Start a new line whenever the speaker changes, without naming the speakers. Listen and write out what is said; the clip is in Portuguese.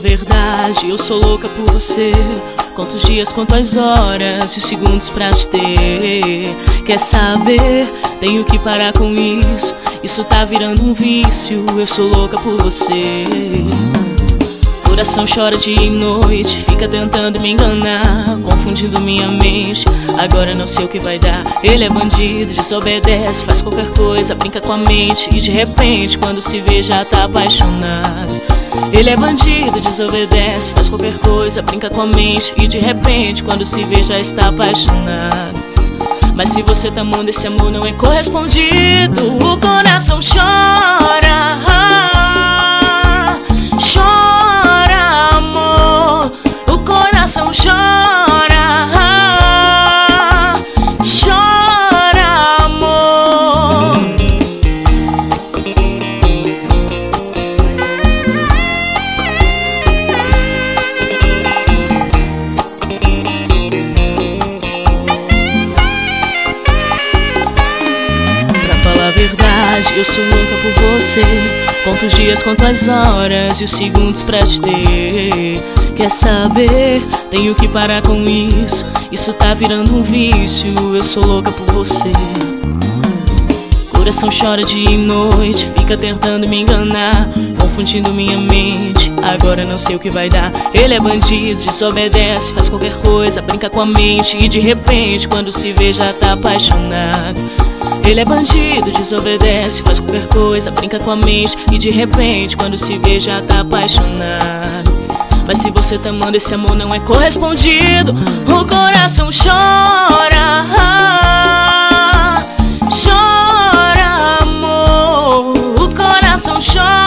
verdade, eu sou louca por você. Conto os dias, conto as horas e os segundos pra te ter. Quer saber? Tenho que parar com isso. Isso tá virando um vício. Eu sou louca por você. Coração chora dia e noite, fica tentando me enganar, confundindo minha mente. Agora não sei o que vai dar. Ele é bandido, desobedece, faz qualquer coisa, brinca com a mente. E de repente, quando se vê, já tá apaixonado. Ele é bandido, desobedece, faz qualquer coisa, brinca com a mente. E de repente, quando se vê, já está apaixonado. Mas se você tá amando, esse amor não é correspondido. O coração chora, chora, amor. O coração chora, chora, amor. Pra falar a verdade, eu sou louca por você. Conto os dias, conto as horas e os segundos pra te ter. Quer saber? Tenho que parar com isso. Isso tá virando um vício. Eu sou louca por você. Coração chora dia e noite, fica tentando me enganar, confundindo minha mente. Agora não sei o que vai dar. Ele é bandido, desobedece, faz qualquer coisa, brinca com a mente. E de repente, quando se vê, já tá apaixonado. Ele é bandido, desobedece, faz qualquer coisa, brinca com a mente. E de repente, quando se vê, já tá apaixonado. Mas se você tá amando, esse amor não é correspondido. O coração chora, chora, amor. O coração chora.